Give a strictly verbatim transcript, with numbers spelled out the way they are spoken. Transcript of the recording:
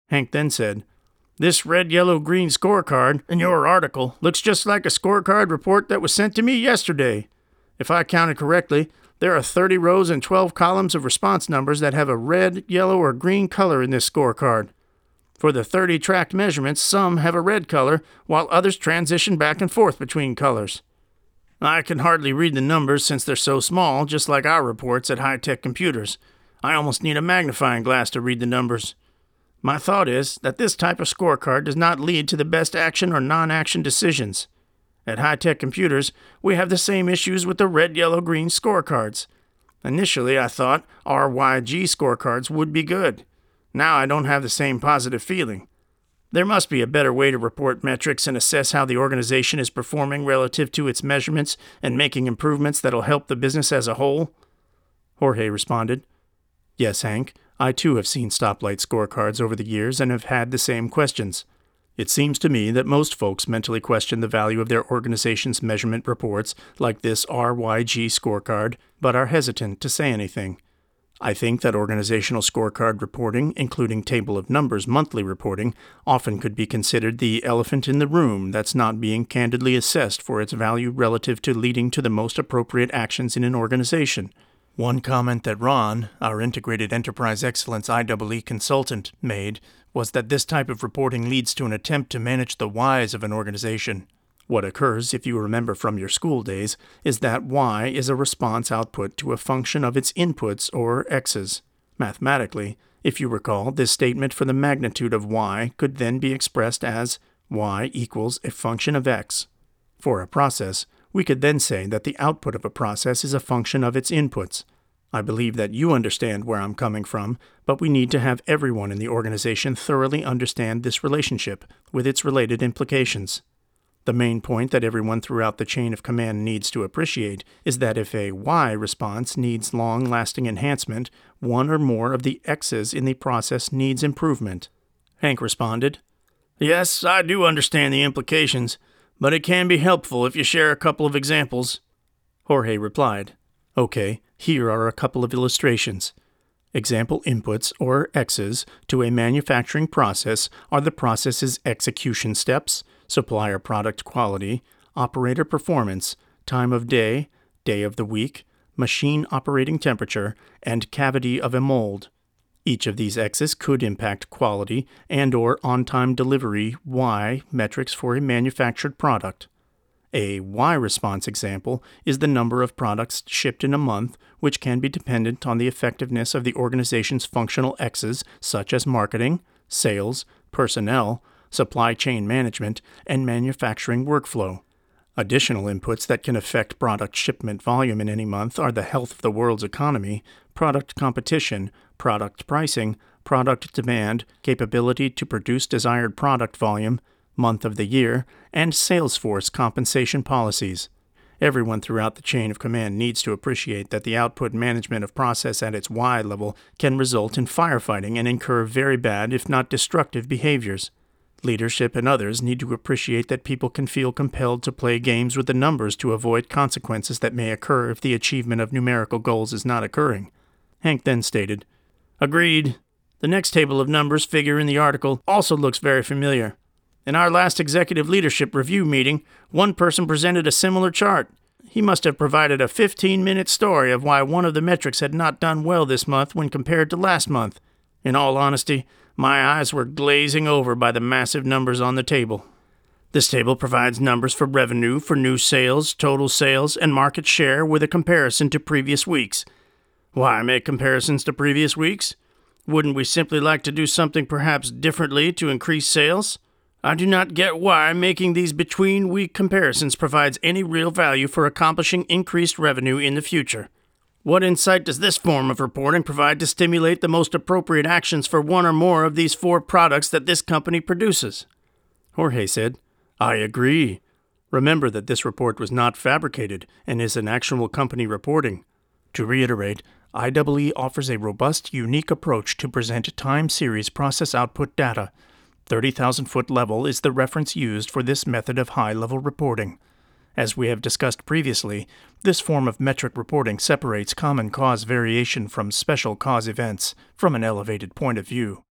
Hank then said, "This red, yellow, green scorecard in your article looks just like a scorecard report that was sent to me yesterday. If I counted correctly, there are thirty rows and twelve columns of response numbers that have a red, yellow, or green color in this scorecard. For the thirty tracked measurements, some have a red color, while others transition back and forth between colors. I can hardly read the numbers since they're so small, just like our reports at high-tech computers. I almost need a magnifying glass to read the numbers. My thought is that this type of scorecard does not lead to the best action or non-action decisions. At high-tech computers, we have the same issues with the red, yellow, green scorecards. Initially, I thought R Y G scorecards would be good. Now I don't have the same positive feeling. There must be a better way to report metrics and assess how the organization is performing relative to its measurements and making improvements that'll help the business as a whole." Jorge responded, "Yes, Hank, I too have seen stoplight scorecards over the years and have had the same questions. It seems to me that most folks mentally question the value of their organization's measurement reports, like this R Y G scorecard, but are hesitant to say anything. I think that organizational scorecard reporting, including table of numbers monthly reporting, often could be considered the elephant in the room that's not being candidly assessed for its value relative to leading to the most appropriate actions in an organization." One comment that Ron, our Integrated Enterprise Excellence I E E consultant, made was that this type of reporting leads to an attempt to manage the whys of an organization. What occurs, if you remember from your school days, is that Y is a response output to a function of its inputs, or X's. Mathematically, if you recall, this statement for the magnitude of Y could then be expressed as Y equals a function of X. For a process, we could then say that the output of a process is a function of its inputs. I believe that you understand where I'm coming from, but we need to have everyone in the organization thoroughly understand this relationship, with its related implications. The main point that everyone throughout the chain of command needs to appreciate is that if a Y response needs long-lasting enhancement, one or more of the X's in the process needs improvement. Hank responded, "Yes, I do understand the implications, but it can be helpful if you share a couple of examples." Jorge replied, "Okay, here are a couple of illustrations. Example inputs, or X's, to a manufacturing process are the process's execution steps, supplier product quality, operator performance, time of day, day of the week, machine operating temperature, and cavity of a mold. Each of these X's could impact quality and or on-time delivery Y metrics for a manufactured product. A Y response example is the number of products shipped in a month, which can be dependent on the effectiveness of the organization's functional X's such as marketing, sales, personnel, supply chain management, and manufacturing workflow. Additional inputs that can affect product shipment volume in any month are the health of the world's economy, product competition, product pricing, product demand, capability to produce desired product volume, month of the year, and Salesforce compensation policies. Everyone throughout the chain of command needs to appreciate that the output management of process at its Y level can result in firefighting and incur very bad, if not destructive, behaviors. Leadership and others need to appreciate that people can feel compelled to play games with the numbers to avoid consequences that may occur if the achievement of numerical goals is not occurring." Hank then stated, "Agreed. The next table of numbers figure in the article also looks very familiar. In our last executive leadership review meeting, one person presented a similar chart. He must have provided a fifteen-minute story of why one of the metrics had not done well this month when compared to last month. In all honesty, my eyes were glazing over by the massive numbers on the table. This table provides numbers for revenue, for new sales, total sales, and market share with a comparison to previous weeks. Why make comparisons to previous weeks? Wouldn't we simply like to do something perhaps differently to increase sales? I do not get why making these between-week comparisons provides any real value for accomplishing increased revenue in the future. What insight does this form of reporting provide to stimulate the most appropriate actions for one or more of these four products that this company produces?" Jorge said, "I agree. Remember that this report was not fabricated and is an actual company reporting. To reiterate, I E E offers a robust, unique approach to present time series process output data. thirty thousand foot level is the reference used for this method of high-level reporting. As we have discussed previously, this form of metric reporting separates common cause variation from special cause events from an elevated point of view.